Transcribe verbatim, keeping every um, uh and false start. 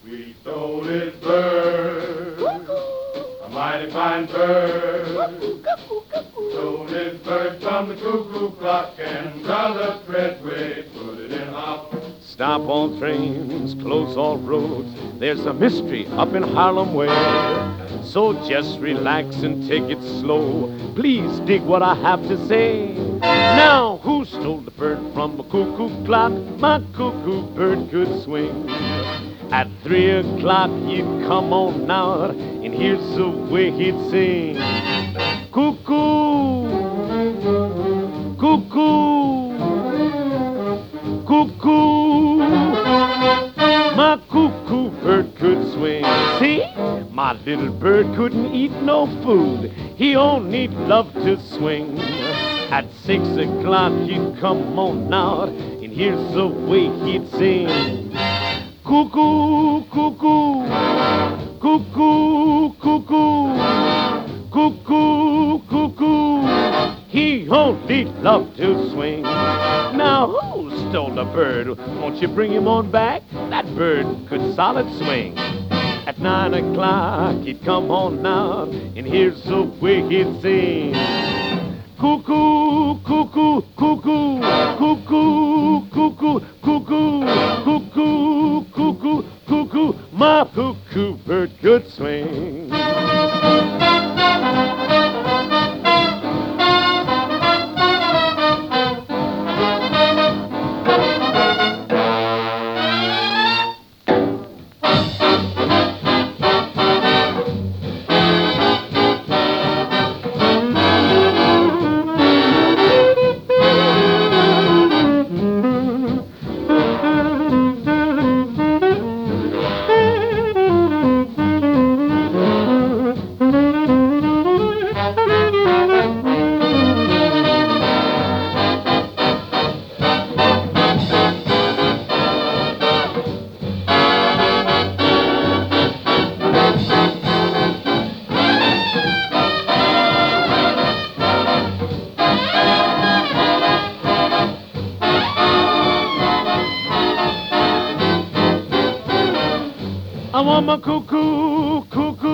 Sweet-throated bird, a mighty fine bird. Throated bird from the cuckoo clock, and Brother Treadway put it in hop. Stop all trains, close all roads. There's a mystery up in Harlem way. So just relax and take it slow. Please dig what I have to say. Now, who stole the bird from the cuckoo clock? My cuckoo bird could swing. At three o'clock he'd come on out, and here's the way he'd sing. Cuckoo, cuckoo, cuckoo. My cuckoo bird could swing. See, my little bird couldn't eat no food. He only loved to swing. At six o'clock he'd come on out, and here's the way he'd sing. Cuckoo, cuckoo, cuckoo, cuckoo, cuckoo, cuckoo. He only loved to swing. Now who stole the bird? Won't you bring him on back? That bird could solid swing. At nine o'clock he'd come on out, and here's the way he'd sing. Cuckoo, cuckoo, cuckoo, cuckoo, cuckoo, cuckoo, cuckoo, cuckoo, cuckoo. My cuckoo bird could swing. I want my cuckoo, cuckoo.